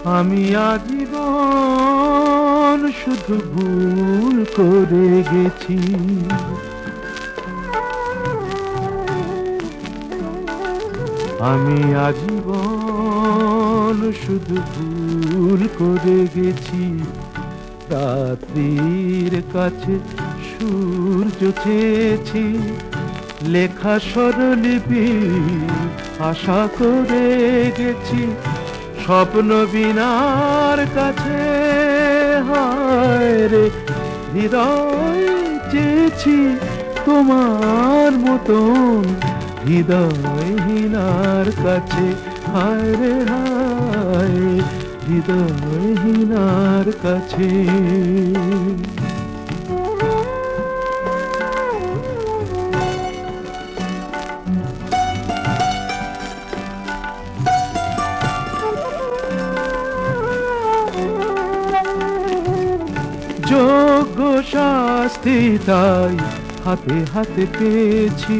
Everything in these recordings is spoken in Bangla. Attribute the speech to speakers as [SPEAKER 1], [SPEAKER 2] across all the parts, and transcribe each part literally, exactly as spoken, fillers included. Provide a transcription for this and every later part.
[SPEAKER 1] আমি আজীবন শুধু ভুল করে গেছি। আমি আজীবন শুধু ভুল করে গেছি। রাত্রির কাছে সূর্য চেয়েছি, লেখা স্বরলিপি আশা করে গেছি। স্বপ্ন বিনার কাছে হায় রে হৃদয় চেয়েছি, তোমার মতন হৃদয়হীনার কাছে হায় রে হায় হৃদয়হীনার কাছে। যোগ্য শাস্তি তাই হাতে হাতে পেয়েছি।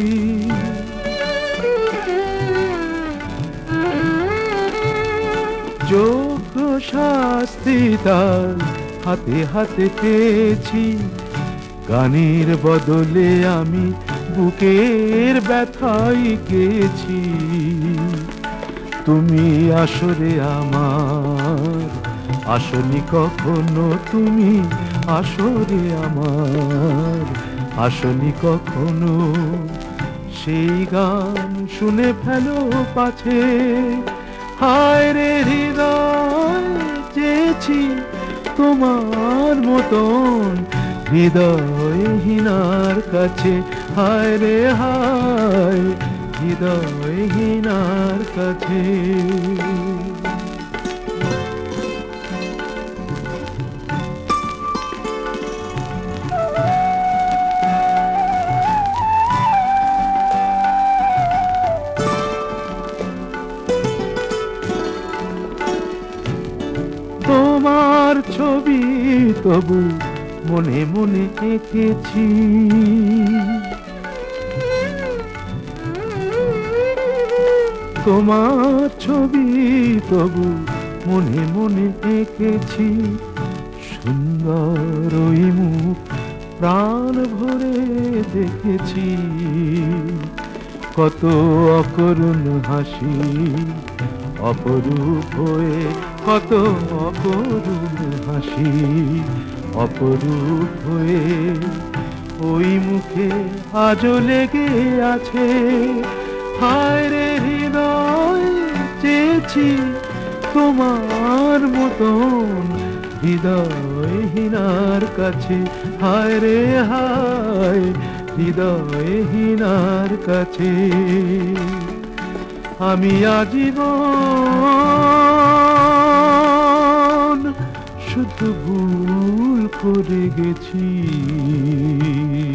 [SPEAKER 1] যোগ্য শাস্তি তাই হাতে হাতে পেয়েছি। গানের বদলে আমি বুকের ব্যথাই গেছি। তুমি আসরে আমার আসনি কখনো, তুমি আসরে আমার আসনি কখনো। সেই গান শুনে ফেলো পাছে হায় রে হৃদয় চেয়েছি, তোমার মতন হৃদয়হীনার কাছে হায় রে হায় হৃদয়হীনার কাছে। তোমার ছবি তবু মনে মনে এঁকেছি। তোমার ছবি তবু মনে মনে এঁকেছি। সুন্দর ওই মুখ প্রাণ ভরে দেখেছি। কত অকরুণ হাসি অপরূপ হয়ে, কত অপরূপ হাসি অপরূপ হয়ে ওই মুখে আজও লেগে আছে। হায় রে হৃদয় চেয়েছি, তোমার মতন হৃদয়হীনার কাছে হায় রে হায় হৃদয়হীনার কাছে। আমি আজীবন শুধু ভুল করে গেছি।